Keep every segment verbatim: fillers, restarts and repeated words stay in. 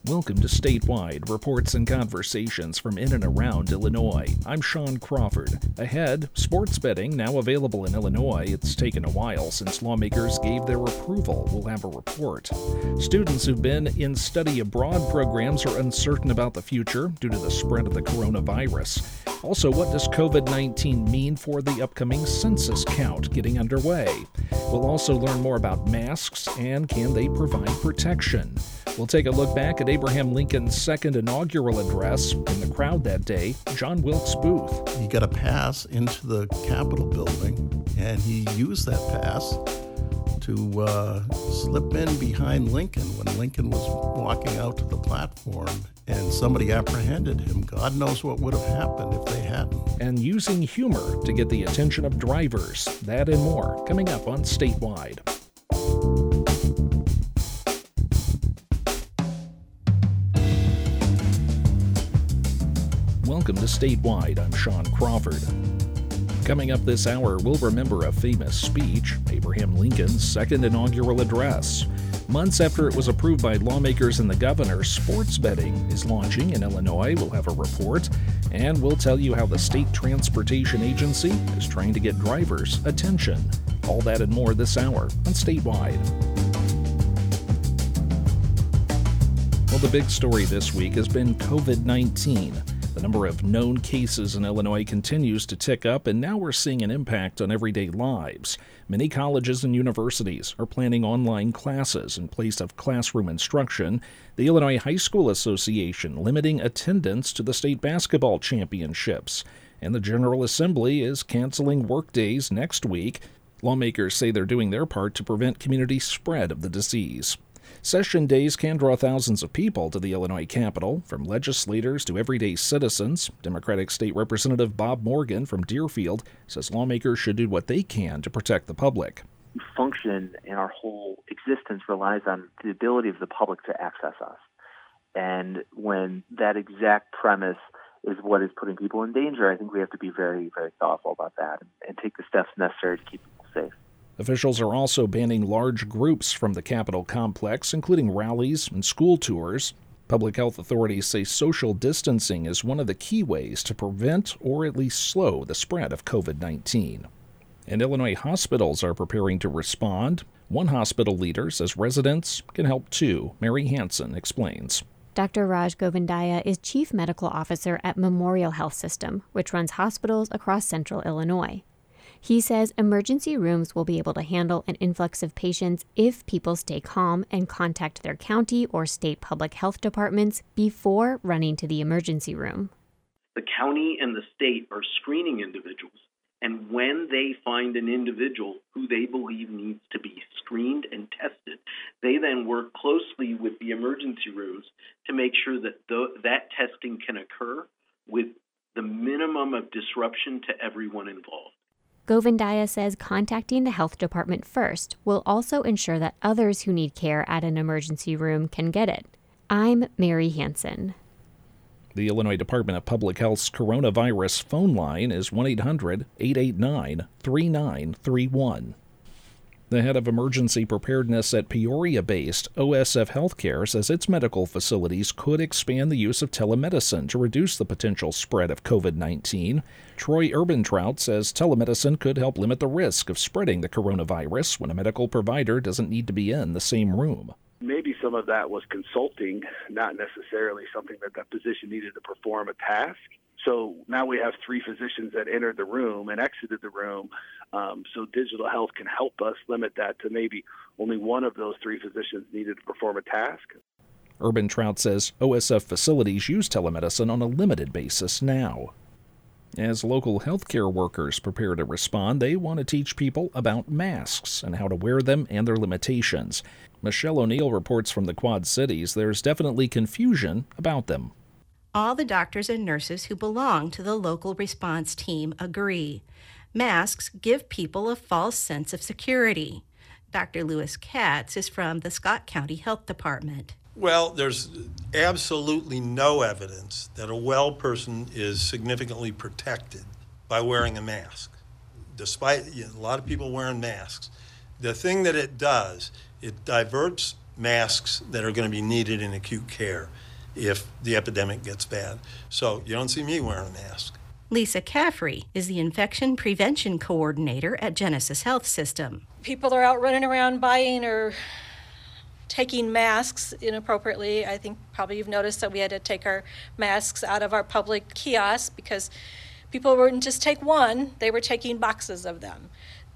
Welcome to Statewide, reports and conversations from in and around Illinois. I'm Sean Crawford. Ahead, sports betting now available in Illinois. It's taken a while since lawmakers gave their approval. We'll have a report. Students who've been in study abroad programs are uncertain about the future due to the spread of the coronavirus. Also, what does covid nineteen mean for the upcoming census count getting underway? We'll also learn more about masks and can they provide protection. We'll take a look back at Abraham Lincoln's second inaugural address. In the crowd that day, John Wilkes Booth. He got a pass into the Capitol building, and he used that pass to uh, slip in behind Lincoln when Lincoln was walking out to the platform, and somebody apprehended him. God knows what would have happened if they hadn't. And using humor to get the attention of drivers. That and more coming up on Statewide. Welcome to Statewide. I'm Sean Crawford. Coming up this hour, we'll remember a famous speech, Abraham Lincoln's second inaugural address. Months after it was approved by lawmakers and the governor, sports betting is launching in Illinois. We'll have a report, and we'll tell you how the State Transportation Agency is trying to get drivers' attention. All that and more this hour on Statewide. Well, the big story this week has been covid nineteen. The number of known cases in Illinois continues to tick up, and now we're seeing an impact on everyday lives. Many colleges and universities are planning online classes in place of classroom instruction. The Illinois High School Association limiting attendance to the state basketball championships. And the General Assembly is canceling workdays next week. Lawmakers say they're doing their part to prevent community spread of the disease. Session days can draw thousands of people to the Illinois Capitol, from legislators to everyday citizens. Democratic State Representative Bob Morgan from Deerfield says lawmakers should do what they can to protect the public. Function and our whole existence relies on the ability of the public to access us. And when that exact premise is what is putting people in danger, I think we have to be very, very thoughtful about that and, and take the steps necessary to keep people safe. Officials are also banning large groups from the Capitol complex, including rallies and school tours. Public health authorities say social distancing is one of the key ways to prevent or at least slow the spread of covid nineteen. And Illinois hospitals are preparing to respond. One hospital leader says residents can help too. Mary Hansen explains. Doctor Raj Govindaya is Chief Medical Officer at Memorial Health System, which runs hospitals across central Illinois. He says emergency rooms will be able to handle an influx of patients if people stay calm and contact their county or state public health departments before running to the emergency room. The county and the state are screening individuals, and when they find an individual who they believe needs to be screened and tested, they then work closely with the emergency rooms to make sure that th- that testing can occur with the minimum of disruption to everyone involved. Govindaya says contacting the health department first will also ensure that others who need care at an emergency room can get it. I'm Mary Hansen. The Illinois Department of Public Health's coronavirus phone line is one eight hundred eight eight nine three nine three one. The head of emergency preparedness at Peoria-based O S F Healthcare says its medical facilities could expand the use of telemedicine to reduce the potential spread of covid nineteen. Troy Urbantrout says telemedicine could help limit the risk of spreading the coronavirus when a medical provider doesn't need to be in the same room. Maybe some of that was consulting, not necessarily something that that physician needed to perform a task. So now we have three physicians that entered the room and exited the room. Um, so digital health can help us limit that to maybe only one of those three physicians needed to perform a task. Urbantrout says O S F facilities use telemedicine on a limited basis now. As local healthcare workers prepare to respond, they want to teach people about masks and how to wear them and their limitations. Michelle O'Neill reports from the Quad Cities there's definitely confusion about them. All the doctors and nurses who belong to the local response team agree. Masks give people a false sense of security. Doctor Lewis Katz is from the Scott County Health Department. Well, there's absolutely no evidence that a well person is significantly protected by wearing a mask. Despite you know, a lot of people wearing masks, the thing that it does, it diverts masks that are going to be needed in acute care if the epidemic gets bad. So you don't see me wearing a mask. Lisa Caffrey is the infection prevention coordinator at Genesis Health System. People are out running around buying or taking masks inappropriately. I think probably you've noticed that we had to take our masks out of our public kiosks because people wouldn't just take one, they were taking boxes of them.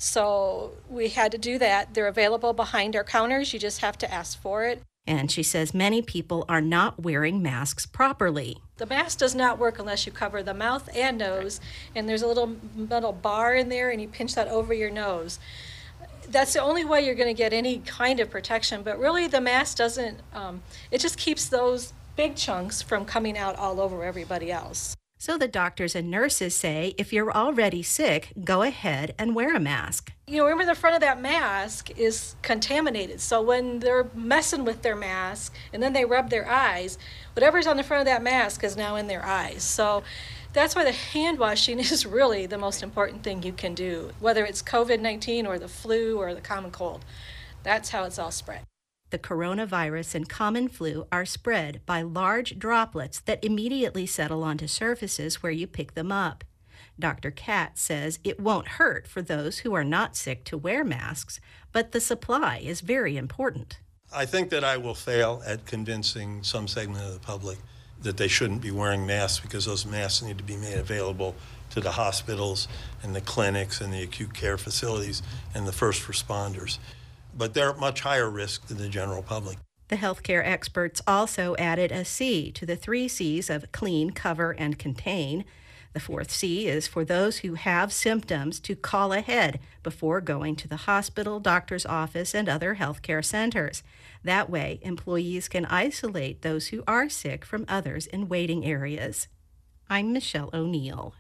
So we had to do that. They're available behind our counters. You just have to ask for it. And she says many people are not wearing masks properly. The mask does not work unless you cover the mouth and nose, and there's a little metal bar in there, and you pinch that over your nose. That's the only way you're going to get any kind of protection, but really the mask doesn't, um, it just keeps those big chunks from coming out all over everybody else. So the doctors and nurses say if you're already sick, go ahead and wear a mask. You know, remember the front of that mask is contaminated. So when they're messing with their mask and then they rub their eyes, whatever's on the front of that mask is now in their eyes. So that's why the hand washing is really the most important thing you can do, whether it's covid nineteen or the flu or the common cold. That's how it's all spread. The coronavirus and common flu are spread by large droplets that immediately settle onto surfaces where you pick them up. Doctor Katz says it won't hurt for those who are not sick to wear masks, but the supply is very important. I think that I will fail at convincing some segment of the public that they shouldn't be wearing masks because those masks need to be made available to the hospitals and the clinics and the acute care facilities and the first responders. But they're at much higher risk than the general public. The healthcare experts also added a C to the three C's of clean, cover, and contain. The fourth C is for those who have symptoms to call ahead before going to the hospital, doctor's office, and other healthcare centers. That way, employees can isolate those who are sick from others in waiting areas. I'm Michelle O'Neill.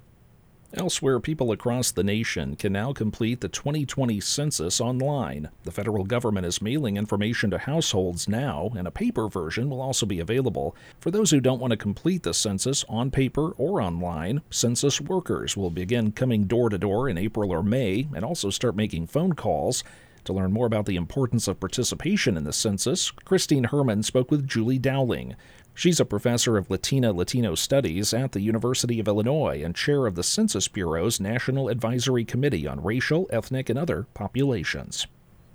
Elsewhere, people across the nation can now complete the twenty twenty census online. The federal government is mailing information to households now, and a paper version will also be available. For those who don't want to complete the census on paper or online, census workers will begin coming door to door in April or May and also start making phone calls. To learn more about the importance of participation in the census, Christine Herman spoke with Julie Dowling. She's a professor of Latina Latino Studies at the University of Illinois and chair of the Census Bureau's National Advisory Committee on Racial, Ethnic, and Other Populations.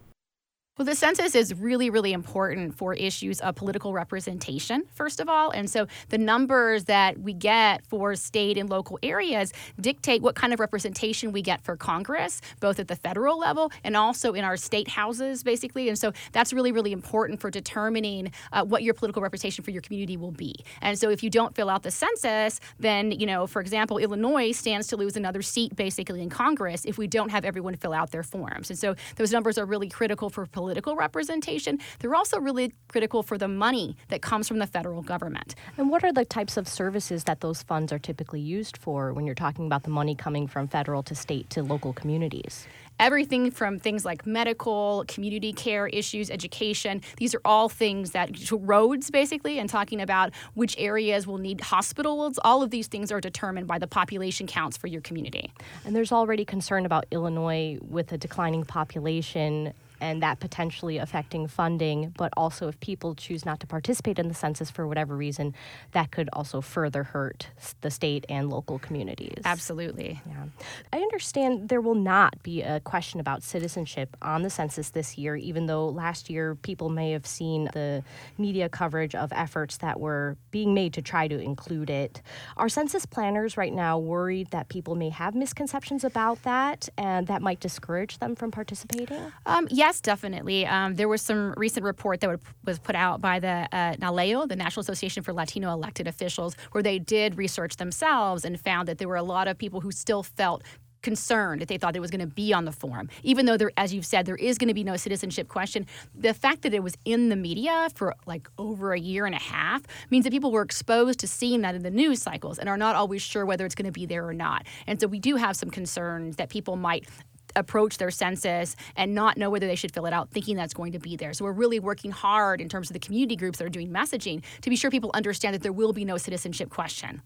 Well, the census is really, really important for issues of political representation, first of all. And so the numbers that we get for state and local areas dictate what kind of representation we get for Congress, both at the federal level and also in our state houses, basically. And so that's really, really important for determining uh, what your political representation for your community will be. And so if you don't fill out the census, then, you know, for example, Illinois stands to lose another seat, basically, in Congress if we don't have everyone fill out their forms. And so those numbers are really critical for political political representation. They're also really critical for the money that comes from the federal government. And what are the types of services that those funds are typically used for when you're talking about the money coming from federal to state to local communities? Everything from things like medical, community care issues, education. These are all things that, roads basically, and talking about which areas will need hospitals. All of these things are determined by the population counts for your community. And there's already concern about Illinois with a declining population and that potentially affecting funding, but also if people choose not to participate in the census for whatever reason, that could also further hurt the state and local communities. Absolutely. Yeah. I understand there will not be a question about citizenship on the census this year, even though last year people may have seen the media coverage of efforts that were being made to try to include it. Are census planners right now worried that people may have misconceptions about that and that might discourage them from participating? Um, yes. Yes, definitely. Um, there was some recent report that was put out by the uh, NALEO, the National Association for Latino Elected Officials, where they did research themselves and found that there were a lot of people who still felt concerned that they thought it was going to be on the form. Even though, there, as you've said, there is going to be no citizenship question, the fact that it was in the media for like over a year and a half means that people were exposed to seeing that in the news cycles and are not always sure whether it's going to be there or not. And so we do have some concerns that people might approach their census and not know whether they should fill it out, thinking that's going to be there. So we're really working hard in terms of the community groups that are doing messaging to be sure people understand that there will be no citizenship question.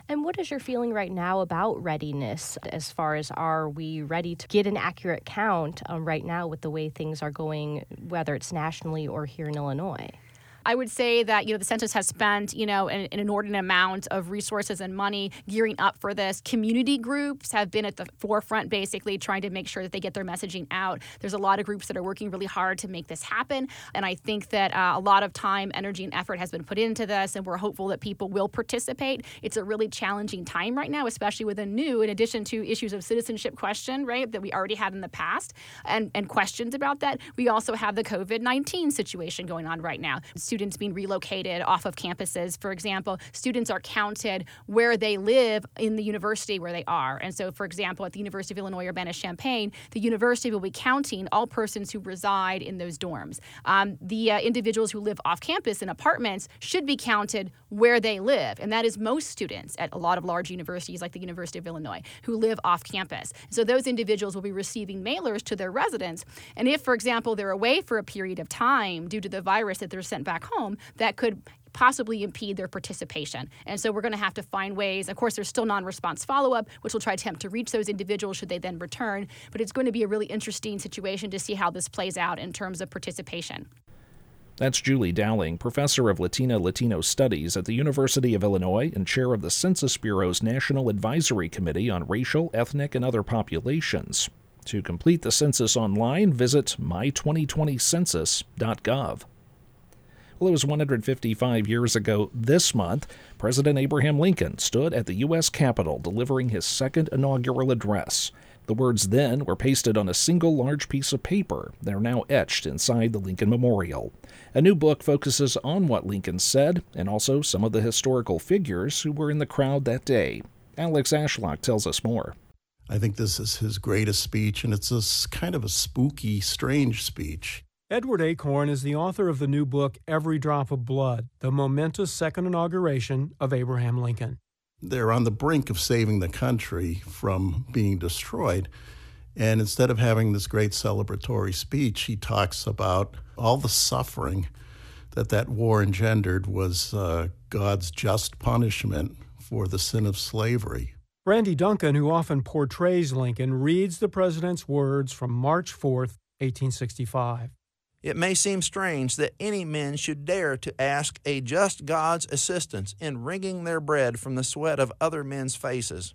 And what is your feeling right now about readiness as far as are we ready to get an accurate count um, right now with the way things are going, whether it's nationally or here in Illinois? I would say that, you know, the census has spent, you know, an, an inordinate amount of resources and money gearing up for this. Community groups have been at the forefront, basically trying to make sure that they get their messaging out. There's a lot of groups that are working really hard to make this happen. And I think that uh, a lot of time, energy, and effort has been put into this, and we're hopeful that people will participate. It's a really challenging time right now, especially with a new, in addition to issues of citizenship question, right, that we already had in the past, and, and questions about that. We also have the COVID nineteen situation going on right now. Students being relocated off of campuses, for example. Students are counted where they live in the university where they are. And so, for example, at the University of Illinois Urbana-Champaign, the university will be counting all persons who reside in those dorms. Um, the uh, individuals who live off campus in apartments should be counted where they live. And that is most students at a lot of large universities like the University of Illinois who live off campus. So those individuals will be receiving mailers to their residence. And if, for example, they're away for a period of time due to the virus that they're sent back home, that could possibly impede their participation. And so we're going to have to find ways. Of course, there's still non-response follow-up, which will try to attempt to reach those individuals should they then return. But it's going to be a really interesting situation to see how this plays out in terms of participation. That's Julie Dowling, professor of Latina-Latino Studies at the University of Illinois and chair of the Census Bureau's National Advisory Committee on Racial, Ethnic, and Other Populations. To complete the census online, visit my twenty twenty census dot gov. Well, it was one hundred fifty-five years ago this month, President Abraham Lincoln stood at the U S Capitol delivering his second inaugural address. The words then were pasted on a single large piece of paper. They're now etched inside the Lincoln Memorial. A new book focuses on what Lincoln said and also some of the historical figures who were in the crowd that day. Alex Ashlock tells us more. I think this is his greatest speech, and it's a kind of a spooky, strange speech. Edward Achorn is the author of the new book, Every Drop of Blood, the momentous second inauguration of Abraham Lincoln. They're on the brink of saving the country from being destroyed. And instead of having this great celebratory speech, he talks about all the suffering that that war engendered was uh, God's just punishment for the sin of slavery. Brandy Duncan, who often portrays Lincoln, reads the president's words from March fourth, eighteen sixty-five. It may seem strange that any men should dare to ask a just God's assistance in wringing their bread from the sweat of other men's faces.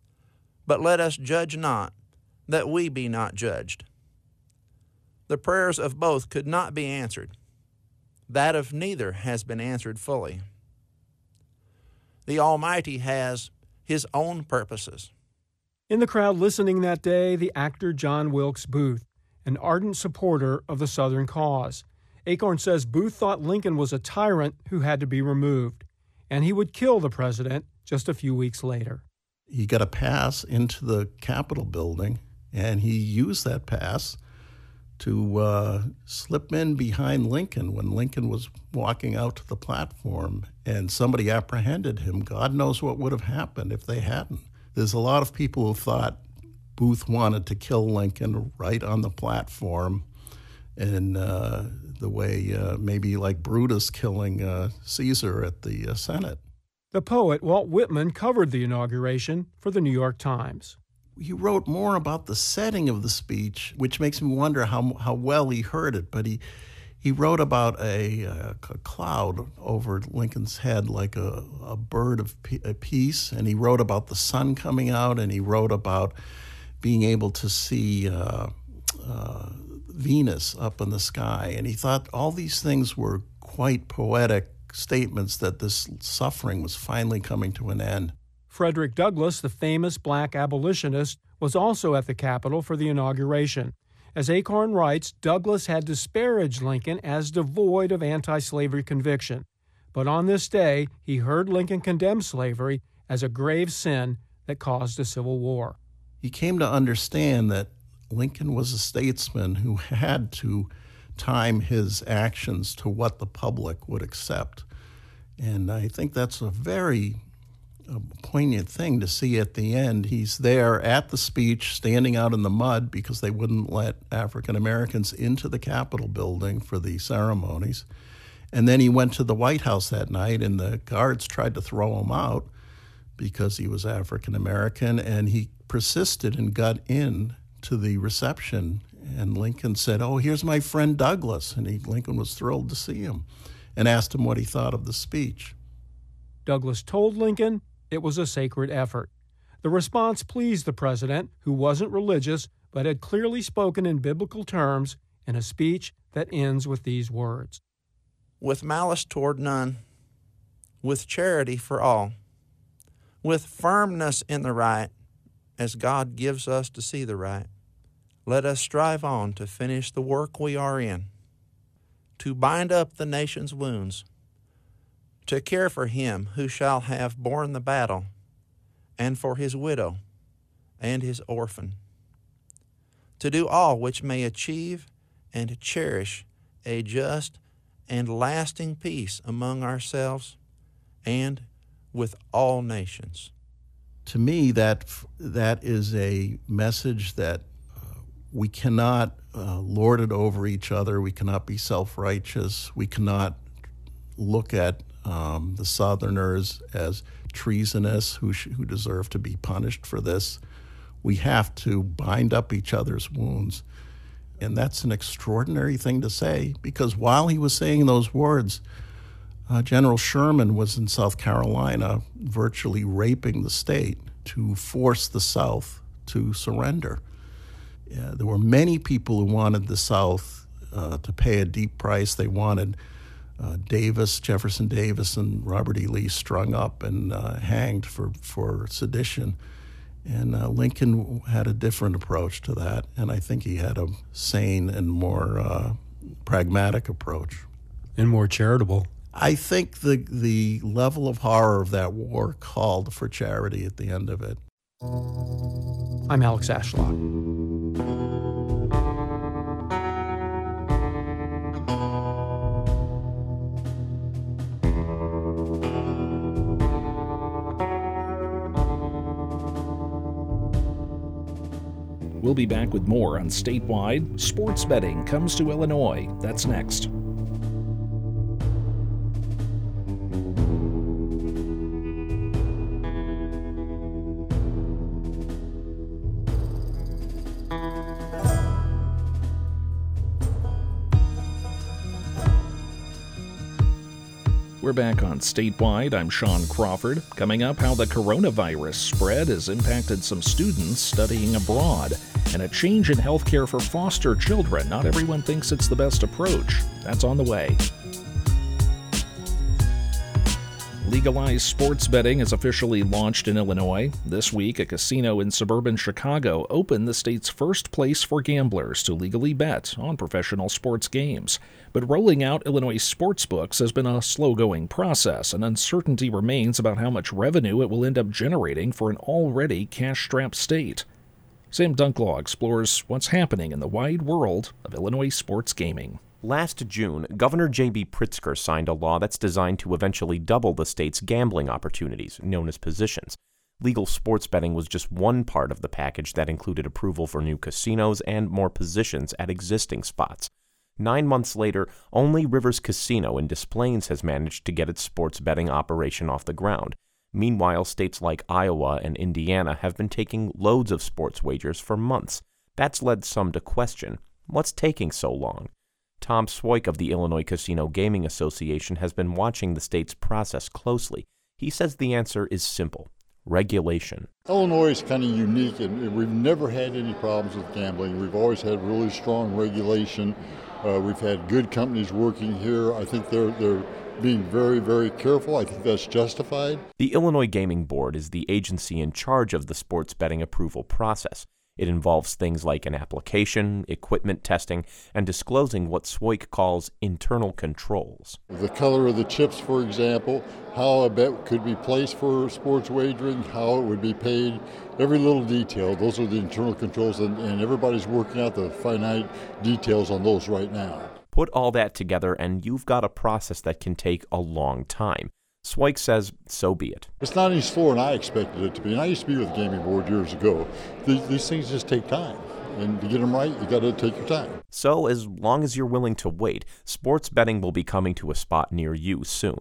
But let us judge not, that we be not judged. The prayers of both could not be answered. That of neither has been answered fully. The Almighty has His own purposes. In the crowd listening that day, the actor John Wilkes Booth, an ardent supporter of the Southern cause. Achorn says Booth thought Lincoln was a tyrant who had to be removed, and he would kill the president just a few weeks later. He got a pass into the Capitol building, and he used that pass to uh, slip in behind Lincoln when Lincoln was walking out to the platform, and somebody apprehended him. God knows what would have happened if they hadn't. There's a lot of people who thought Booth wanted to kill Lincoln right on the platform, in uh, the way uh, maybe like Brutus killing uh, Caesar at the uh, Senate. The poet Walt Whitman covered the inauguration for the New York Times. He wrote more about the setting of the speech, which makes me wonder how how well he heard it. But he he wrote about a, a cloud over Lincoln's head like a, a bird of peace, and he wrote about the sun coming out, and he wrote about being able to see uh, uh, Venus up in the sky. And he thought all these things were quite poetic statements that this suffering was finally coming to an end. Frederick Douglass, the famous black abolitionist, was also at the Capitol for the inauguration. As Achorn writes, Douglass had disparaged Lincoln as devoid of anti-slavery conviction. But on this day, he heard Lincoln condemn slavery as a grave sin that caused a civil war. He came to understand that Lincoln was a statesman who had to time his actions to what the public would accept. And I think that's a very uh, poignant thing to see at the end. He's there at the speech, standing out in the mud because they wouldn't let African Americans into the Capitol building for the ceremonies. And then he went to the White House that night, and the guards tried to throw him out because he was African American, and he persisted and got in to the reception. And Lincoln said, "Oh, here's my friend Douglas." And he, Lincoln was thrilled to see him and asked him what he thought of the speech. Douglas told Lincoln it was a sacred effort. The response pleased the president, who wasn't religious but had clearly spoken in biblical terms in a speech that ends with these words: "With malice toward none, with charity for all, with firmness in the right, as God gives us to see the right, let us strive on to finish the work we are in, to bind up the nation's wounds, to care for him who shall have borne the battle, and for his widow and his orphan, to do all which may achieve and cherish a just and lasting peace among ourselves and with all nations." To me, that that is a message that uh, we cannot uh, lord it over each other. We cannot be self-righteous. We cannot look at um, the Southerners as treasonous who sh- who deserve to be punished for this. We have to bind up each other's wounds. And that's an extraordinary thing to say, because while he was saying those words, uh, General Sherman was in South Carolina virtually raping the state to force the South to surrender. Yeah, there were many people who wanted the South uh, to pay a deep price. They wanted uh, Davis, Jefferson Davis, and Robert E. Lee strung up and uh, hanged for, for sedition. And uh, Lincoln had a different approach to that, and I think he had a sane and more uh, pragmatic approach. And more charitable. I think the the level of horror of that war called for charity at the end of it. I'm Alex Ashlock. We'll be back with more on Statewide. Sports betting comes to Illinois. That's next. We're back on Statewide. I'm Sean Crawford. Coming up, how the coronavirus spread has impacted some students studying abroad, and a change in healthcare for foster children. Not everyone thinks it's the best approach. That's on the way. Legalized sports betting is officially launched in Illinois. This week, a casino in suburban Chicago opened the state's first place for gamblers to legally bet on professional sports games. But rolling out Illinois sportsbooks has been a slow-going process, and uncertainty remains about how much revenue it will end up generating for an already cash-strapped state. Sam Dunklaw explores what's happening in the wide world of Illinois sports gaming. Last June, Governor J B Pritzker signed a law that's designed to eventually double the state's gambling opportunities, known as positions. Legal sports betting was just one part of the package that included approval for new casinos and more positions at existing spots. Nine months later, only Rivers Casino in Des Plaines has managed to get its sports betting operation off the ground. Meanwhile, states like Iowa and Indiana have been taking loads of sports wagers for months. That's led some to question, what's taking so long? Tom Swoik of the Illinois Casino Gaming Association has been watching the state's process closely. He says the answer is simple: regulation. Illinois is kind of unique, and we've never had any problems with gambling. We've always had really strong regulation. Uh, we've had good companies working here. I think they're they're being very, very careful. I think that's justified. The Illinois Gaming Board is the agency in charge of the sports betting approval process. It involves things like an application, equipment testing, and disclosing what Swoik calls internal controls. The color of the chips, for example, how a bet could be placed for sports wagering, how it would be paid, every little detail. Those are the internal controls, and, and everybody's working out the finite details on those right now. Put all that together, and you've got a process that can take a long time. Swoik says, so be it. It's not any slower than I expected it to be. And I used to be with the Gaming Board years ago. These, these things just take time. And to get them right, you got to take your time. So as long as you're willing to wait, sports betting will be coming to a spot near you soon.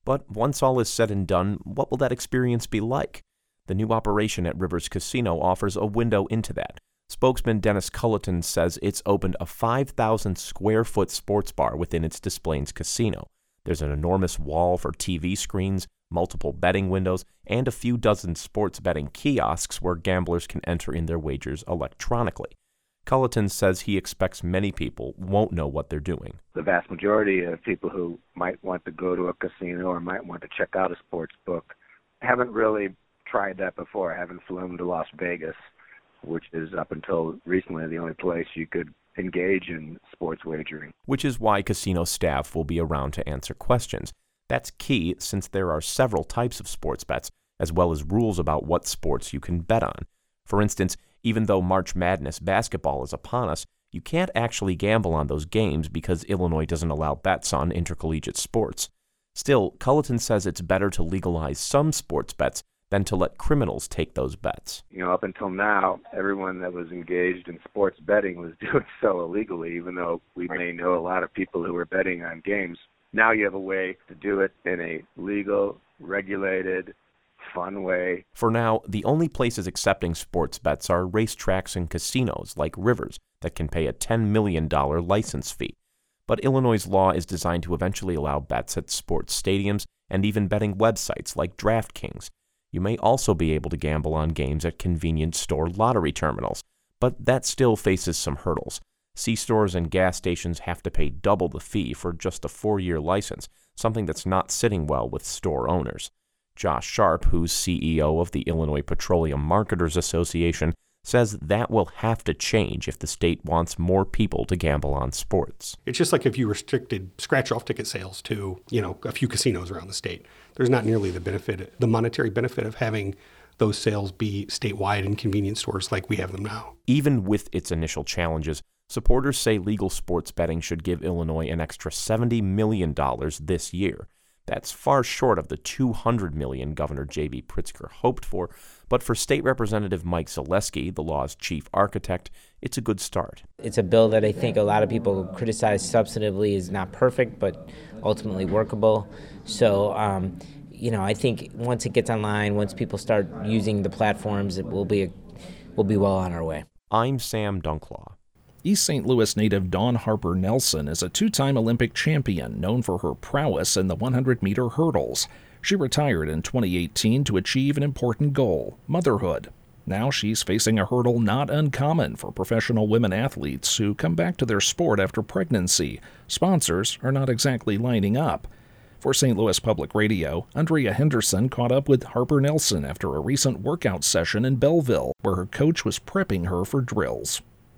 But once all is said and done, what will that experience be like? The new operation at Rivers Casino offers a window into that. Spokesman Dennis Culleton says it's opened a five thousand square foot sports bar within its Des Plaines casino. There's an enormous wall for T V screens, multiple betting windows, and a few dozen sports betting kiosks where gamblers can enter in their wagers electronically. Culleton says he expects many people won't know what they're doing. The vast majority of people who might want to go to a casino or might want to check out a sports book haven't really tried that before. I haven't flown to Las Vegas, which is up until recently the only place you could engage in sports wagering. Which is why casino staff will be around to answer questions. That's key since there are several types of sports bets, as well as rules about what sports you can bet on. For instance, even though March Madness basketball is upon us, you can't actually gamble on those games because Illinois doesn't allow bets on intercollegiate sports. Still, Culleton says it's better to legalize some sports bets than to let criminals take those bets. You know, up until now, everyone that was engaged in sports betting was doing so illegally, even though we may know a lot of people who are betting on games. Now you have a way to do it in a legal, regulated, fun way. For now, the only places accepting sports bets are racetracks and casinos like Rivers that can pay a ten million dollars license fee. But Illinois' law is designed to eventually allow bets at sports stadiums and even betting websites like DraftKings. You may also be able to gamble on games at convenience store lottery terminals, but that still faces some hurdles. C-stores and gas stations have to pay double the fee for just a four-year license, something that's not sitting well with store owners. Josh Sharp, who's C E O of the Illinois Petroleum Marketers Association, says that will have to change if the state wants more people to gamble on sports. It's just like if you restricted scratch-off ticket sales to, you know, a few casinos around the state. There's not nearly the benefit, the monetary benefit of having those sales be statewide in convenience stores like we have them now. Even with its initial challenges, supporters say legal sports betting should give Illinois an extra seventy million dollars this year. That's far short of the two hundred million dollars Governor J B Pritzker hoped for, but for State Representative Mike Zaleski, the law's chief architect, it's a good start. It's a bill that I think a lot of people criticize substantively is not perfect, but ultimately workable. So, um, you know, I think once it gets online, once people start using the platforms, it will be a, we'll be well on our way. I'm Sam Dunklaw. East Saint Louis native Dawn Harper Nelson is a two-time Olympic champion known for her prowess in the one hundred meter hurdles. She retired in twenty eighteen to achieve an important goal, motherhood. Now she's facing a hurdle not uncommon for professional women athletes who come back to their sport after pregnancy. Sponsors are not exactly lining up. For Saint Louis Public Radio, Andrea Henderson caught up with Harper Nelson after a recent workout session in Belleville, where her coach was prepping her for drills.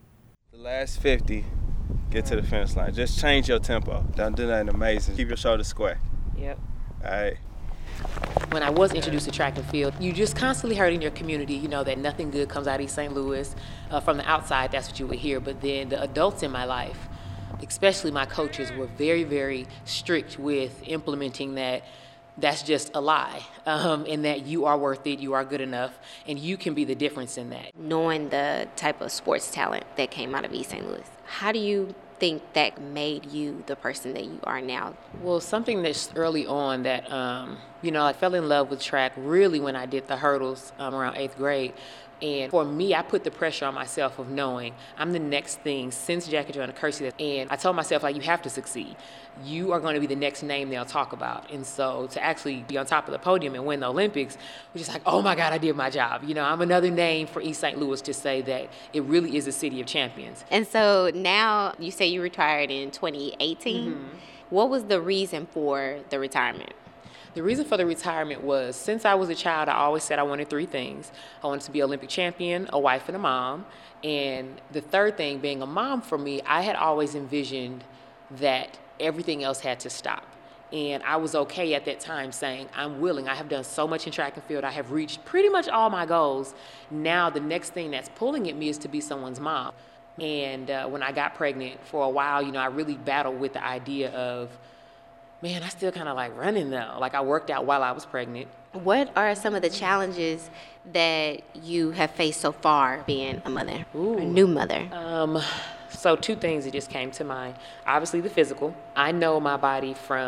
Last fifty, get to the finish line. Just change your tempo. Don't do nothing amazing. Keep your shoulders square. Yep. All right. When I was introduced to track and field, you just constantly heard in your community, you know, that nothing good comes out of East Saint Louis. Uh, from the outside, that's what you would hear. But then the adults in my life, especially my coaches, were very, very strict with implementing that that's just a lie, um, and that you are worth it, you are good enough, and you can be the difference in that. Knowing the type of sports talent that came out of East Saint Louis, how do you think that made you the person that you are now? Well, something that's early on that, um, you know, I fell in love with track really when I did the hurdles um, around eighth grade. And for me, I put the pressure on myself of knowing I'm the next thing since Jackie Joanna Kersey. And I told myself, like, you have to succeed. You are going to be the next name they'll talk about. And so to actually be on top of the podium and win the Olympics, was just like, oh my God, I did my job. You know, I'm another name for East Saint Louis to say that it really is a city of champions. And so now you say you retired in twenty eighteen. Mm-hmm. What was the reason for the retirement? The reason for the retirement was, since I was a child, I always said I wanted three things. I wanted to be an Olympic champion, a wife, and a mom. And the third thing, being a mom for me, I had always envisioned that everything else had to stop. And I was okay at that time saying, I'm willing. I have done so much in track and field. I have reached pretty much all my goals. Now the next thing that's pulling at me is to be someone's mom. And uh, when I got pregnant, for a while, you know, I really battled with the idea of, man, I still kind of like running though. Like I worked out while I was pregnant. What are some of the challenges that you have faced so far being a mother, Ooh. a new mother? Um, so two things that just came to mind. Obviously the physical. I know my body from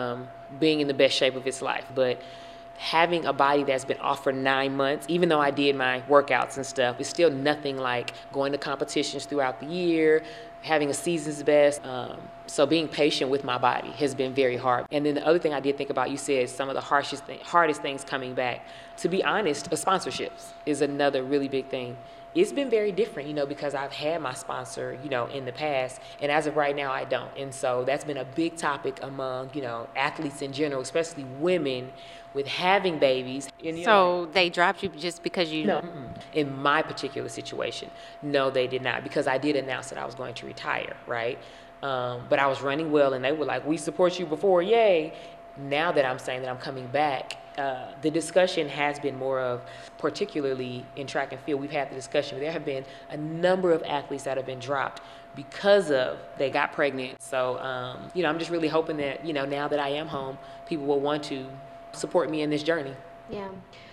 being in the best shape of his life. But having a body that's been off for nine months, even though I did my workouts and stuff, it's still nothing like going to competitions throughout the year, having a season's best. Um, so being patient with my body has been very hard. And then the other thing I did think about, you said some of the harshest thing, hardest things coming back. To be honest, sponsorships is another really big thing. It's been very different, you know, because I've had my sponsor, you know, in the past, and as of right now, I don't. And so that's been a big topic among, you know, athletes in general, especially women with having babies. And, so know, they dropped you just because you... No, mm-mm. In my particular situation, no, they did not, because I did announce that I was going to retire, right? Um, but I was running well, and they were like, we support you before, yay. Now that I'm saying that I'm coming back, uh, the discussion has been more of, particularly in track and field, we've had the discussion, there have been a number of athletes that have been dropped because of they got pregnant. So, um, you know, I'm just really hoping that, you know, now that I am home, people will want to support me in this journey. Yeah.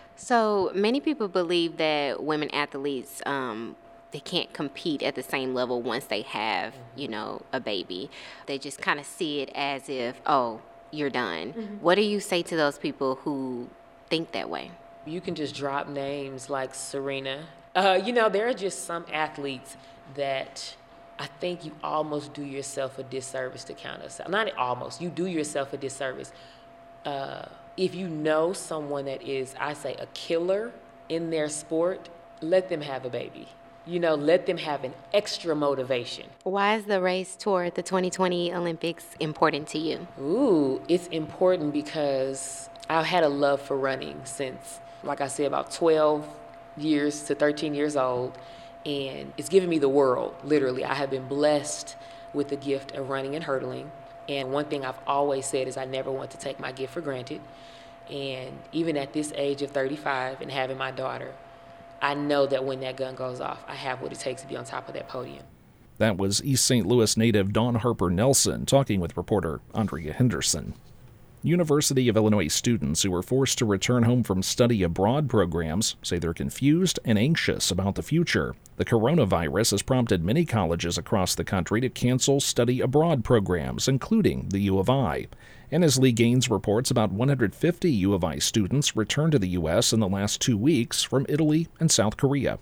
So many people believe that women athletes, um, they can't compete at the same level once they have, you know, a baby. They just kind of see it as if, oh, you're done. Mm-hmm. What do you say to those people who think that way? You can just drop names like Serena. Uh, you know, there are just some athletes that I think you almost do yourself a disservice to count us out. Not almost, you do yourself a disservice. Uh, if you know someone that is, I say, a killer in their sport, let them have a baby. You know, let them have an extra motivation. Why is the race toward the twenty twenty Olympics important to you? Ooh, it's important because I've had a love for running since, like I said, about twelve years to thirteen years old. And it's given me the world, literally. I have been blessed with the gift of running and hurdling. And one thing I've always said is I never want to take my gift for granted. And even at this age of thirty-five and having my daughter, I know that when that gun goes off, I have what it takes to be on top of that podium. That was East Saint Louis native Dawn Harper Nelson talking with reporter Andrea Henderson. University of Illinois students who were forced to return home from study abroad programs say they're confused and anxious about the future. The coronavirus has prompted many colleges across the country to cancel study abroad programs, including the U of I. And as Lee Gaines reports, about one hundred fifty U of I students returned to the U S in the last two weeks from Italy and South Korea.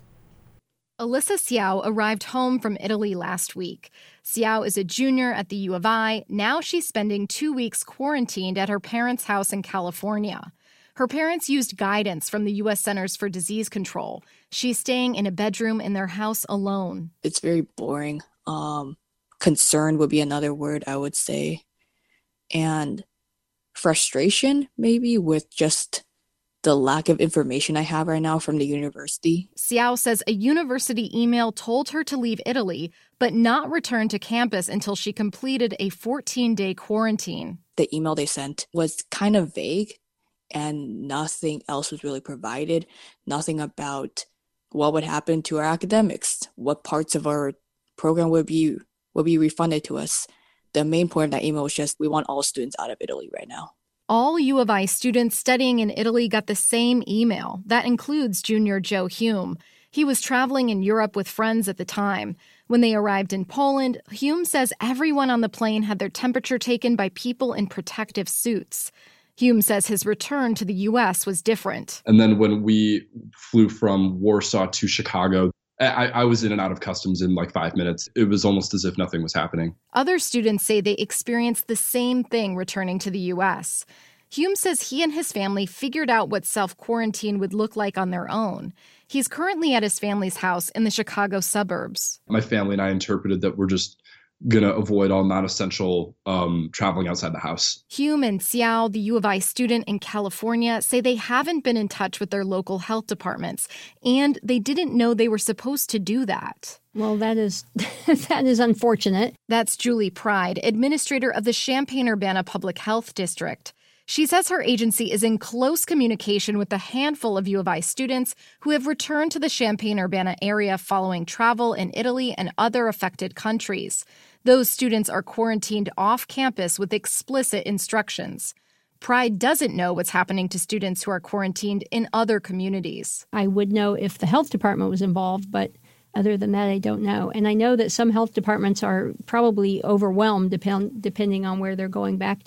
Alyssa Xiao arrived home from Italy last week. Xiao is a junior at the U of I. Now she's spending two weeks quarantined at her parents' house in California. Her parents used guidance from the U S Centers for Disease Control. She's staying in a bedroom in their house alone. It's very boring. Um, concern would be another word I would say. And frustration, maybe, with just the lack of information I have right now from the university. Xiao says a university email told her to leave Italy, but not return to campus until she completed a fourteen-day quarantine. The email they sent was kind of vague, and nothing else was really provided. Nothing about what would happen to our academics, what parts of our program would be would be refunded to us. The main point of that email was just, we want all students out of Italy right now. All U of I students studying in Italy got the same email. That includes junior Joe Hume. He was traveling in Europe with friends at the time. When they arrived in Poland, Hume says everyone on the plane had their temperature taken by people in protective suits. Hume says his return to the U S was different. And then when we flew from Warsaw to Chicago, I, I was in and out of customs in like five minutes. It was almost as if nothing was happening. Other students say they experienced the same thing returning to the U S. Hume says he and his family figured out what self-quarantine would look like on their own. He's currently at his family's house in the Chicago suburbs. My family and I interpreted that we're just going to avoid all non-essential um, traveling outside the house. Hume and Xiao, the U of I student in California, say they haven't been in touch with their local health departments, and they didn't know they were supposed to do that. Well, that is that is unfortunate. That's Julie Pride, administrator of the Champaign-Urbana Public Health District. She says her agency is in close communication with a handful of U of I students who have returned to the Champaign-Urbana area following travel in Italy and other affected countries. Those students are quarantined off campus with explicit instructions. Pride doesn't know what's happening to students who are quarantined in other communities. I would know if the health department was involved, but other than that, I don't know. And I know that some health departments are probably overwhelmed depend, depending on where they're going back to.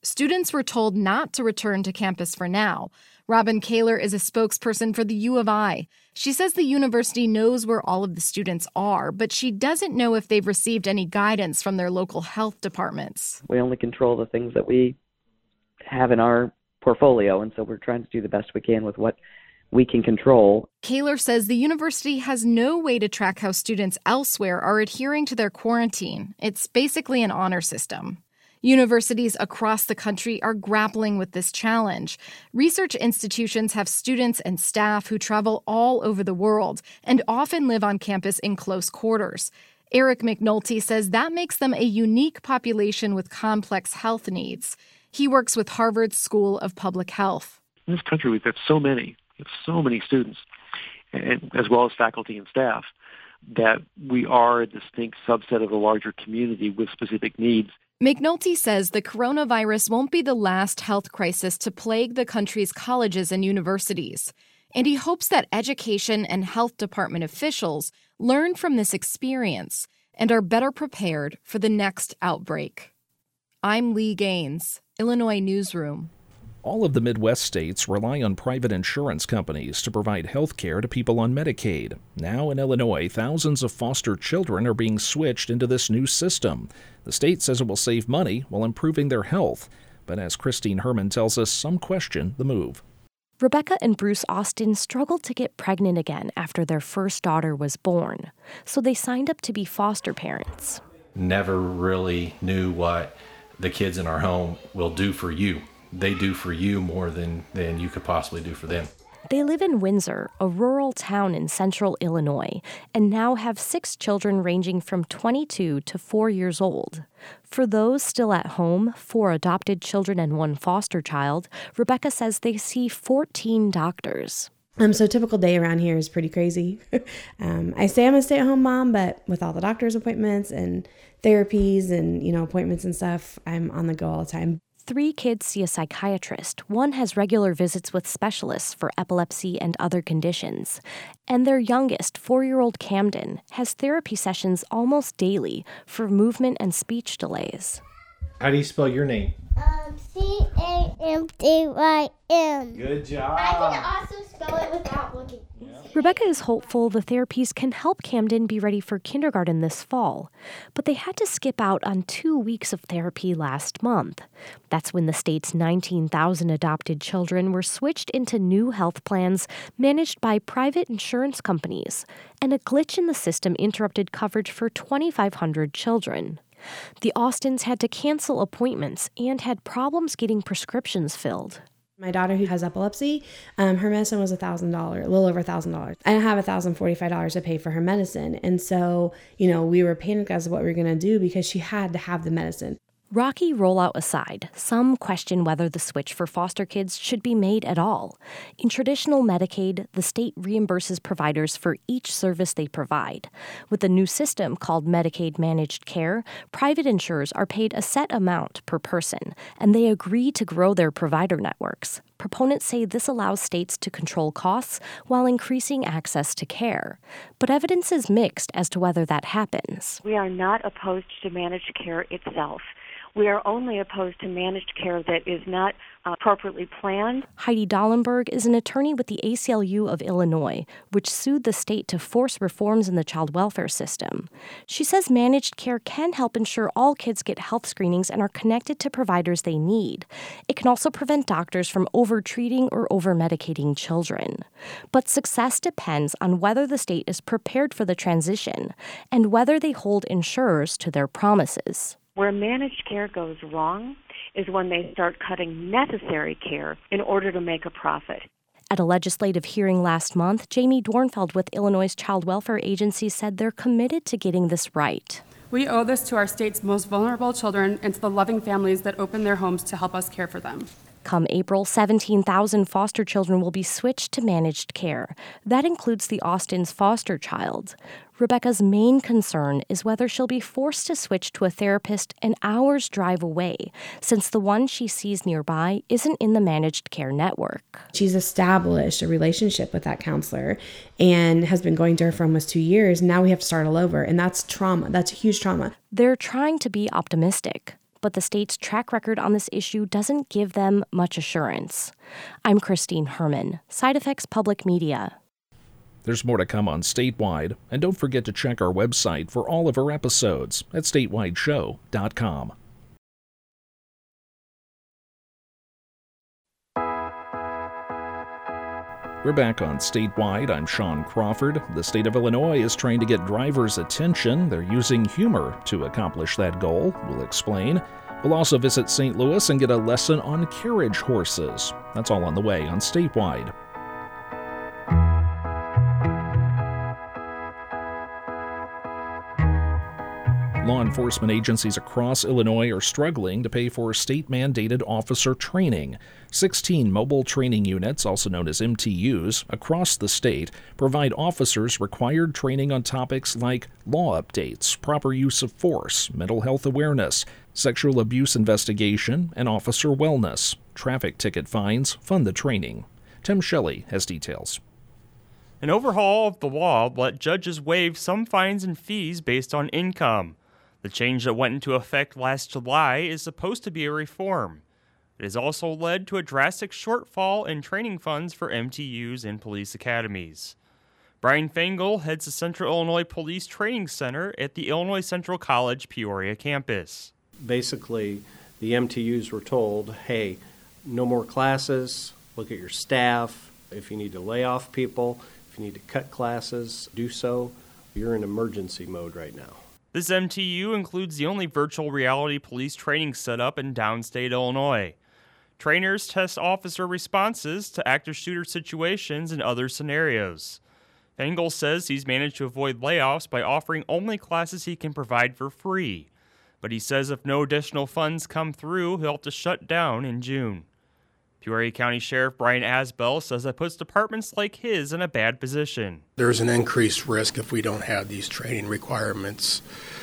Students were told not to return to campus for now. Robin Kaler is a spokesperson for the U of I. She says the university knows where all of the students are, but she doesn't know if they've received any guidance from their local health departments. We only control the things that we have in our portfolio, and so we're trying to do the best we can with what we can control. Kaler says the university has no way to track how students elsewhere are adhering to their quarantine. It's basically an honor system. Universities across the country are grappling with this challenge. Research institutions have students and staff who travel all over the world and often live on campus in close quarters. Eric McNulty says that makes them a unique population with complex health needs. He works with Harvard School of Public Health. In this country, we've got so many, we have so many students, and, as well as faculty and staff, that we are a distinct subset of the larger community with specific needs. McNulty says the coronavirus won't be the last health crisis to plague the country's colleges and universities, and he hopes that education and health department officials learn from this experience and are better prepared for the next outbreak. I'm Lee Gaines, Illinois Newsroom. All of the Midwest states rely on private insurance companies to provide health care to people on Medicaid. Now in Illinois, thousands of foster children are being switched into this new system. The state says it will save money while improving their health. But as Christine Herman tells us, some question the move. Rebecca and Bruce Austin struggled to get pregnant again after their first daughter was born, so they signed up to be foster parents. Never really knew what the kids in our home will do for you. They do for you more than, than you could possibly do for them. They live in Windsor, a rural town in central Illinois, and now have six children ranging from twenty-two to four years old. For those still at home, four adopted children and one foster child, Rebecca says they see fourteen doctors. Um, so a typical day around here is pretty crazy. um, I say I'm a stay-at-home mom, but with all the doctor's appointments and therapies and, you know, appointments and stuff, I'm on the go all the time. Three kids see a psychiatrist. One has regular visits with specialists for epilepsy and other conditions. And their youngest, four-year-old Camden, has therapy sessions almost daily for movement and speech delays. How do you spell your name? Um, C A M D Y M. Good job. I can also spell it without looking. Rebecca is hopeful the therapies can help Camden be ready for kindergarten this fall, but they had to skip out on two weeks of therapy last month. That's when the state's nineteen thousand adopted children were switched into new health plans managed by private insurance companies, and a glitch in the system interrupted coverage for twenty-five hundred children. The Austins had to cancel appointments and had problems getting prescriptions filled. My daughter who has epilepsy, um, her medicine was one thousand dollars, a little over one thousand dollars. I have one thousand forty-five dollars to pay for her medicine. And so, you know, we were panicked as to what we were going to do because she had to have the medicine. Rocky rollout aside, some question whether the switch for foster kids should be made at all. In traditional Medicaid, the state reimburses providers for each service they provide. With the new system called Medicaid Managed Care, private insurers are paid a set amount per person, and they agree to grow their provider networks. Proponents say this allows states to control costs while increasing access to care. But evidence is mixed as to whether that happens. We are not opposed to managed care itself. We are only opposed to managed care that is not uh, appropriately planned. Heidi Dallenberg is an attorney with the A C L U of Illinois, which sued the state to force reforms in the child welfare system. She says managed care can help ensure all kids get health screenings and are connected to providers they need. It can also prevent doctors from over-treating or over-medicating children. But success depends on whether the state is prepared for the transition and whether they hold insurers to their promises. Where managed care goes wrong is when they start cutting necessary care in order to make a profit. At a legislative hearing last month, Jamie Dornfeld with Illinois' Child Welfare Agency said they're committed to getting this right. We owe this to our state's most vulnerable children and to the loving families that open their homes to help us care for them. Come April, seventeen thousand foster children will be switched to managed care. That includes the Austins' foster child. Rebecca's main concern is whether she'll be forced to switch to a therapist an hour's drive away, since the one she sees nearby isn't in the managed care network. She's established a relationship with that counselor and has been going to her for almost two years. Now we have to start all over, and that's trauma. That's a huge trauma. They're trying to be optimistic. but the state's track record on this issue doesn't give them much assurance. I'm Christine Herman, Side Effects Public Media. There's more to come on Statewide, and don't forget to check our website for all of our episodes at statewide show dot com. We're back on Statewide. I'm Sean Crawford. The state of Illinois is trying to get drivers' attention. They're using humor to accomplish that goal. We'll explain. We'll also visit Saint Louis and get a lesson on carriage horses. That's all on the way on Statewide. Law enforcement agencies across Illinois are struggling to pay for state-mandated officer training. sixteen mobile training units, also known as M T Us, across the state provide officers required training on topics like law updates, proper use of force, mental health awareness, sexual abuse investigation, and officer wellness. Traffic ticket fines fund the training. Tim Shelley has details. An overhaul of the law let judges waive some fines and fees based on income. The change that went into effect last July is supposed to be a reform. It has also led to a drastic shortfall in training funds for M T Us and police academies. Brian Fengel heads the Central Illinois Police Training Center at the Illinois Central College Peoria campus. Basically, the M T Us were told, hey, no more classes, look at your staff. If you need to lay off people, if you need to cut classes, do so. You're in emergency mode right now. This M T U includes the only virtual reality police training setup in downstate Illinois. Trainers test officer responses to active-shooter situations and other scenarios. Engel says he's managed to avoid layoffs by offering only classes he can provide for free. But he says if no additional funds come through, he'll have to shut down in June. Peoria County Sheriff Brian Asbell says that puts departments like his in a bad position. There's an increased risk if we don't have these training requirements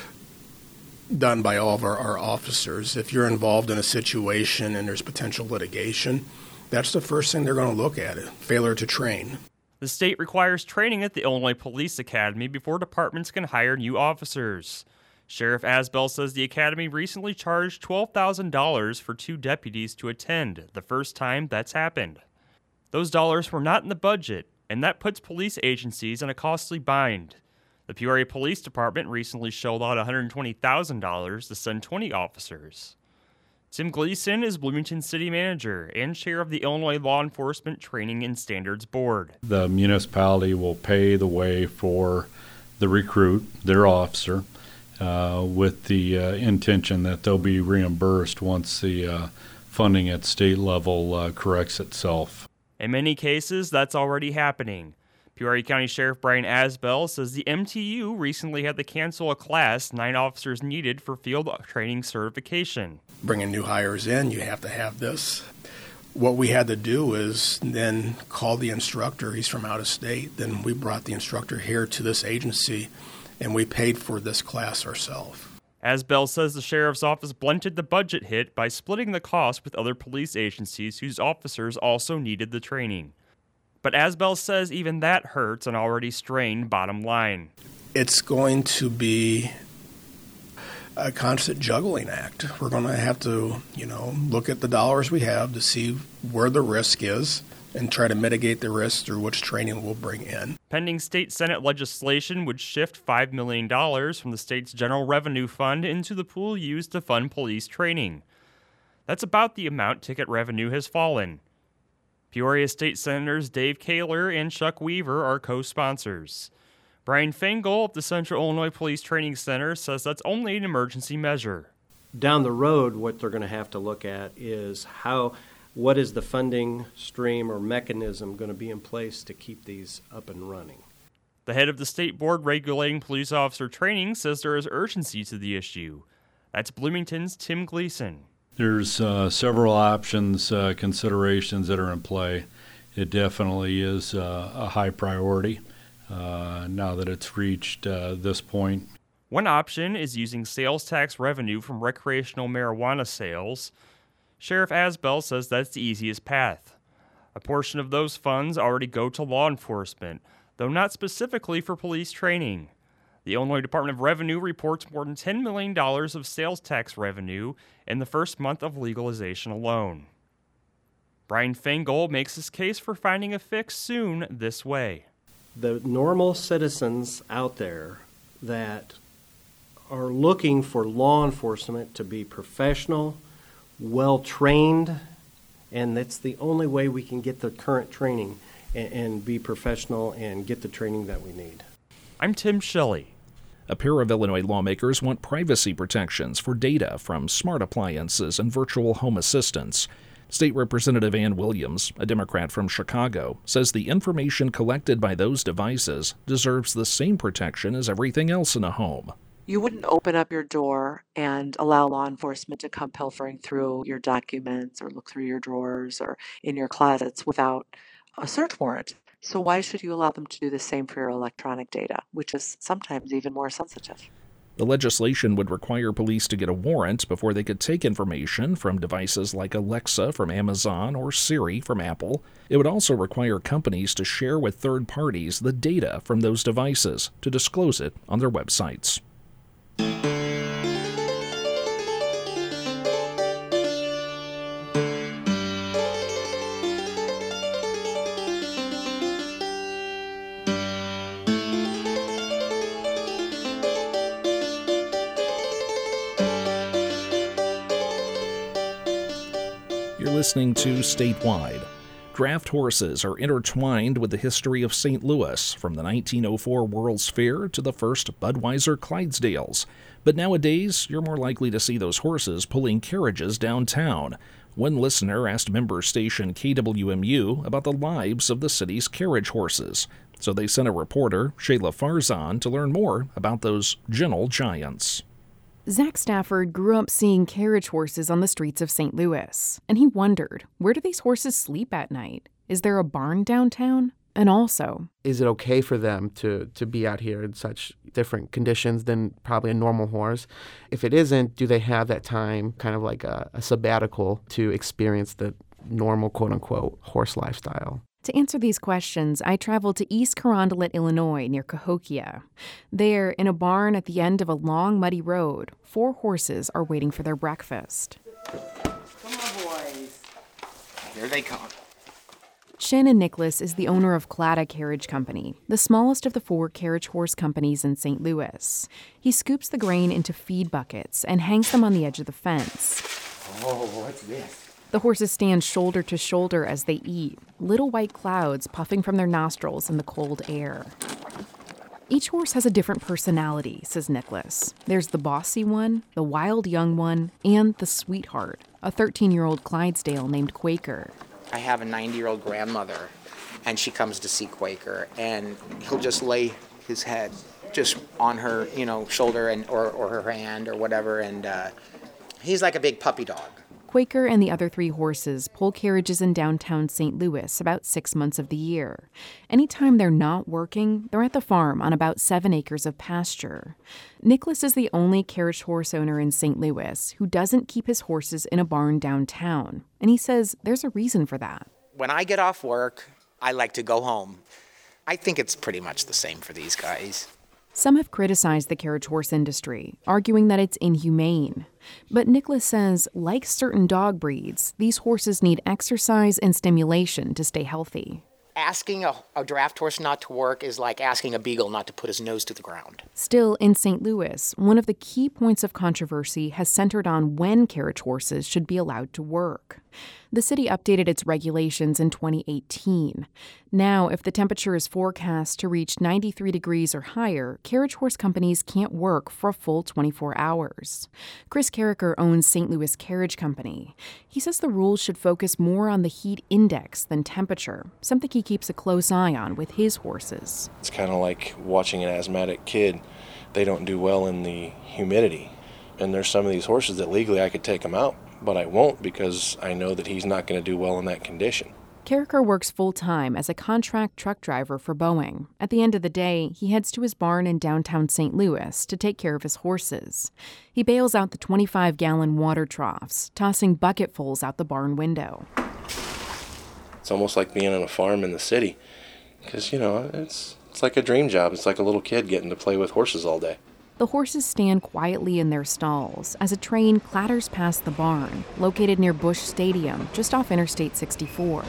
done by all of our, our officers. If you're involved in a situation and there's potential litigation, that's the first thing they're going to look at, it, failure to train. The state requires training at the Illinois Police Academy before departments can hire new officers. Sheriff Asbell says the academy recently charged twelve thousand dollars for two deputies to attend, the first time that's happened. Those dollars were not in the budget, and that puts police agencies in a costly bind. The Peoria Police Department recently shelled out one hundred twenty thousand dollars to send twenty officers. Tim Gleason is Bloomington City Manager and Chair of the Illinois Law Enforcement Training and Standards Board. The municipality will pay the way for the recruit, their officer, Uh, with the uh, intention that they'll be reimbursed once the uh, funding at state level uh, corrects itself. In many cases, that's already happening. Peoria County Sheriff Brian Asbell says the M T U recently had to cancel a class nine officers needed for field training certification. Bringing new hires in, you have to have this. What we had to do is then call the instructor. He's from out of state. Then we brought the instructor here to this agency, and we paid for this class ourselves. Asbell says the sheriff's office blunted the budget hit by splitting the cost with other police agencies whose officers also needed the training. But Asbell says even that hurts an already strained bottom line. It's going to be a constant juggling act. We're going to have to, you know, look at the dollars we have to see where the risk is and try to mitigate the risk through which training we'll bring in. Pending state Senate legislation would shift five million dollars from the state's general revenue fund into the pool used to fund police training. That's about the amount ticket revenue has fallen. Peoria State Senators Dave Kaler and Chuck Weaver are co-sponsors. Brian Fengel of the Central Illinois Police Training Center says that's only an emergency measure. Down the road, what they're going to have to look at is how what is the funding stream or mechanism going to be in place to keep these up and running? The head of the state board regulating police officer training says there is urgency to the issue. That's Bloomington's Tim Gleason. There's uh, several options, uh, considerations that are in play. It definitely is uh, a high priority uh, now that it's reached uh, this point. One option is using sales tax revenue from recreational marijuana sales. Sheriff Asbell says that's the easiest path. A portion of those funds already go to law enforcement, though not specifically for police training. The Illinois Department of Revenue reports more than ten million dollars of sales tax revenue in the first month of legalization alone. Brian Feingold makes his case for finding a fix soon this way. The normal citizens out there that are looking for law enforcement to be professional, well-trained, and that's the only way we can get the current training and, and be professional and get the training that we need. I'm Tim Shelley. A pair of Illinois lawmakers want privacy protections for data from smart appliances and virtual home assistants. State Representative Ann Williams, a Democrat from Chicago, says the information collected by those devices deserves the same protection as everything else in a home. You wouldn't open up your door and allow law enforcement to come pilfering through your documents or look through your drawers or in your closets without a search warrant. So why should you allow them to do the same for your electronic data, which is sometimes even more sensitive? The legislation would require police to get a warrant before they could take information from devices like Alexa from Amazon or Siri from Apple. It would also require companies to share with third parties the data from those devices to disclose it on their websites. You're listening to Statewide. Draft horses are intertwined with the history of Saint Louis, from the nineteen oh four World's Fair to the first Budweiser Clydesdales. But nowadays, you're more likely to see those horses pulling carriages downtown. One listener asked member station K W M U about the lives of the city's carriage horses. So they sent a reporter, Shayla Farzan, to learn more about those gentle giants. Zach Stafford grew up seeing carriage horses on the streets of Saint Louis, and he wondered, where do these horses sleep at night? Is there a barn downtown? And also, is it okay for them to, to be out here in such different conditions than probably a normal horse? If it isn't, do they have that time, kind of like a, a sabbatical, to experience the normal, quote-unquote, horse lifestyle? To answer these questions, I traveled to East Carondelet, Illinois, near Cahokia. There, in a barn at the end of a long, muddy road, four horses are waiting for their breakfast. Come on, boys. Here they come. Shannon Nicholas is the owner of Clada Carriage Company, the smallest of the four carriage horse companies in Saint Louis. He scoops the grain into feed buckets and hangs them on the edge of the fence. Oh, what's this? The horses stand shoulder to shoulder as they eat, little white clouds puffing from their nostrils in the cold air. Each horse has a different personality, says Nicholas. There's the bossy one, the wild young one, and the sweetheart, a thirteen-year-old Clydesdale named Quaker. I have a ninety-year-old grandmother, and she comes to see Quaker, and he'll just lay his head just on her, you know, shoulder and or, or her hand or whatever, and uh, he's like a big puppy dog. Quaker and the other three horses pull carriages in downtown Saint Louis about six months of the year. Anytime they're not working, they're at the farm on about seven acres of pasture. Nicholas is the only carriage horse owner in Saint Louis who doesn't keep his horses in a barn downtown, and he says there's a reason for that. When I get off work, I like to go home. I think it's pretty much the same for these guys. Some have criticized the carriage horse industry, arguing that it's inhumane. But Nicholas says, like certain dog breeds, these horses need exercise and stimulation to stay healthy. Asking a, a draft horse not to work is like asking a beagle not to put his nose to the ground. Still, in Saint Louis, one of the key points of controversy has centered on when carriage horses should be allowed to work. The city updated its regulations in twenty eighteen. Now, if the temperature is forecast to reach ninety-three degrees or higher, carriage horse companies can't work for a full twenty-four hours. Chris Carricker owns Saint Louis Carriage Company. He says the rules should focus more on the heat index than temperature, something he keeps a close eye on with his horses. It's kind of like watching an asthmatic kid. They don't do well in the humidity. And there's some of these horses that legally I could take them out, but I won't because I know that he's not going to do well in that condition. Carricker works full-time as a contract truck driver for Boeing. At the end of the day, he heads to his barn in downtown Saint Louis to take care of his horses. He bails out the twenty-five gallon water troughs, tossing bucketfuls out the barn window. It's almost like being on a farm in the city because, you know, it's, it's It's like a dream job. It's like a little kid getting to play with horses all day. The horses stand quietly in their stalls as a train clatters past the barn, located near Busch Stadium, just off Interstate sixty-four.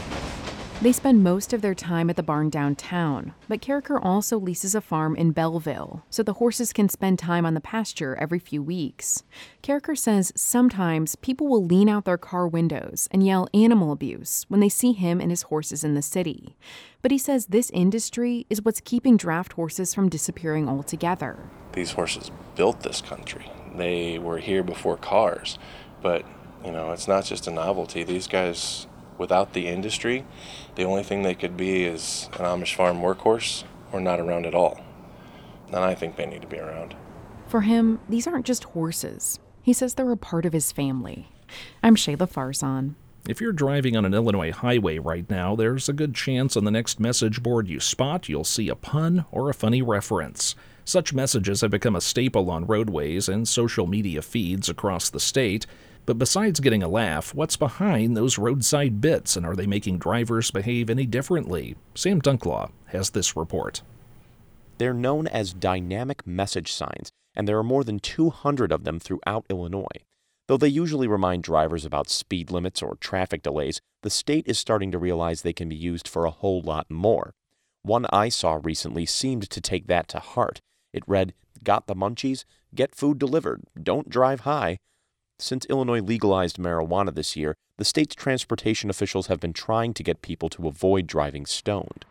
They spend most of their time at the barn downtown, but Carriker also leases a farm in Belleville, so the horses can spend time on the pasture every few weeks. Carriker says sometimes people will lean out their car windows and yell animal abuse when they see him and his horses in the city. But he says this industry is what's keeping draft horses from disappearing altogether. These horses built this country. They were here before cars. But, you know, it's not just a novelty. These guys, without the industry, the only thing they could be is an Amish farm workhorse or not around at all. And I think they need to be around. For him, these aren't just horses. He says they're a part of his family. I'm Shayla Farzan. If you're driving on an Illinois highway right now, there's a good chance on the next message board you spot you'll see a pun or a funny reference. Such messages have become a staple on roadways and social media feeds across the state. But besides getting a laugh, what's behind those roadside bits, and are they making drivers behave any differently? Sam Dunklaw has this report. They're known as dynamic message signs, and there are more than two hundred of them throughout Illinois. Though they usually remind drivers about speed limits or traffic delays, the state is starting to realize they can be used for a whole lot more. One I saw recently seemed to take that to heart. It read, "Got the munchies? Get food delivered. Don't drive high." Since Illinois legalized marijuana this year, the state's transportation officials have been trying to get people to avoid driving stoned.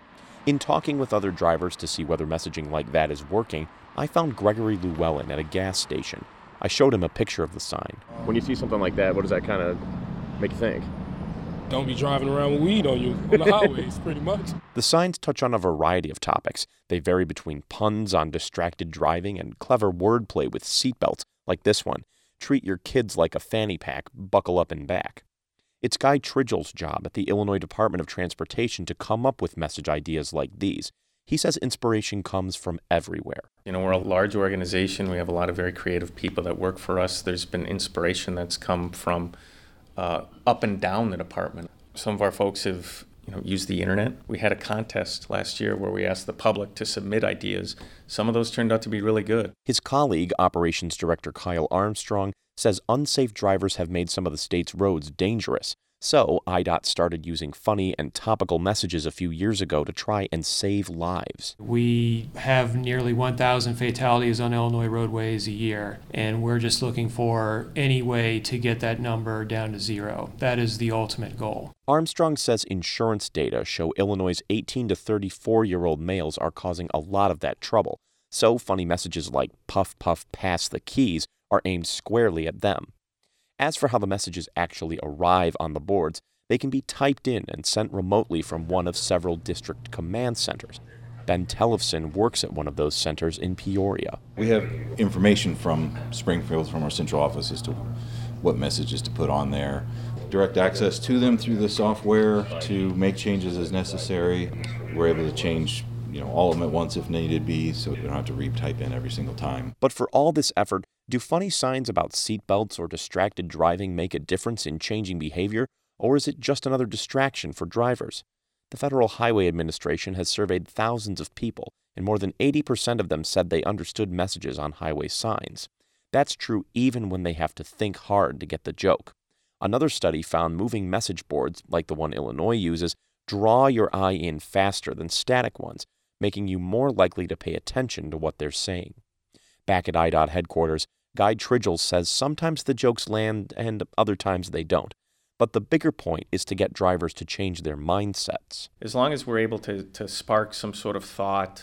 In talking with other drivers to see whether messaging like that is working, I found Gregory Llewellyn at a gas station. I showed him a picture of the sign. When you see something like that, what does that kind of make you think? Don't be driving around with weed on you on the highways, pretty much. The signs touch on a variety of topics. They vary between puns on distracted driving and clever wordplay with seatbelts, like this one. Treat your kids like a fanny pack, buckle up and back. It's Guy Tridgell's job at the Illinois Department of Transportation to come up with message ideas like these. He says inspiration comes from everywhere. You know, we're a large organization. We have a lot of very creative people that work for us. There's been inspiration that's come from uh, up and down the department. Some of our folks have, you know, used the internet. We had a contest last year where we asked the public to submit ideas. Some of those turned out to be really good. His colleague, Operations Director Kyle Armstrong, says unsafe drivers have made some of the state's roads dangerous. So I D O T started using funny and topical messages a few years ago to try and save lives. We have nearly one thousand fatalities on Illinois roadways a year, and we're just looking for any way to get that number down to zero. That is the ultimate goal. Armstrong says insurance data show Illinois' eighteen to thirty-four-year-old males are causing a lot of that trouble. So funny messages like "puff, puff, pass the keys" are aimed squarely at them. As for how the messages actually arrive on the boards, they can be typed in and sent remotely from one of several district command centers. Ben Tellefson works at one of those centers in Peoria. We have information from Springfield, from our central office, as to what messages to put on there. Direct access to them through the software to make changes as necessary. We're able to change, you know, all of them at once if needed be, so we don't have to re-type in every single time. But for all this effort, do funny signs about seatbelts or distracted driving make a difference in changing behavior, or is it just another distraction for drivers? The Federal Highway Administration has surveyed thousands of people, and more than eighty percent of them said they understood messages on highway signs. That's true even when they have to think hard to get the joke. Another study found moving message boards, like the one Illinois uses, draw your eye in faster than static ones, making you more likely to pay attention to what they're saying. Back at I D O T headquarters, Guy Tridgell says sometimes the jokes land and other times they don't. But the bigger point is to get drivers to change their mindsets. As long as we're able to, to spark some sort of thought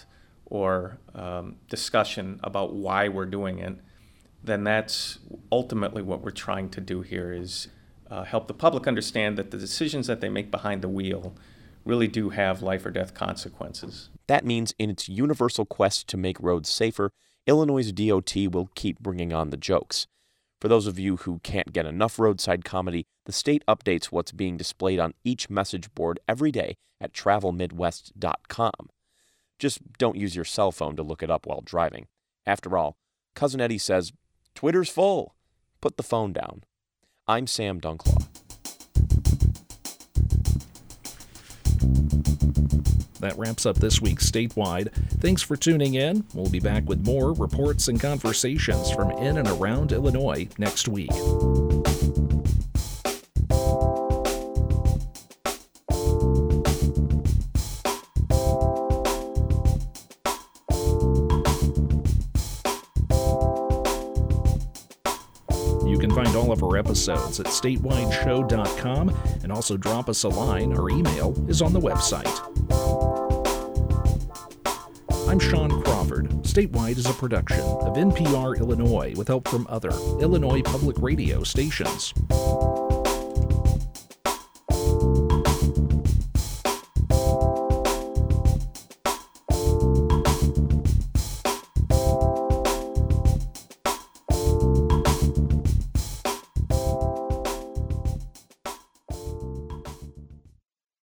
or um, discussion about why we're doing it, then that's ultimately what we're trying to do here is uh, help the public understand that the decisions that they make behind the wheel really do have life or death consequences. That means in its universal quest to make roads safer, Illinois' D O T will keep bringing on the jokes. For those of you who can't get enough roadside comedy, the state updates what's being displayed on each message board every day at travel midwest dot com. Just don't use your cell phone to look it up while driving. After all, Cousin Eddie says, Twitter's full. Put the phone down. I'm Sam Dunklaw. That wraps up this week's Statewide. Thanks for tuning in. We'll be back with more reports and conversations from in and around Illinois next week. You can find all of our episodes at statewide show dot com and also drop us a line. Our email is on the website. I'm Sean Crawford. Statewide is a production of N P R Illinois with help from other Illinois public radio stations.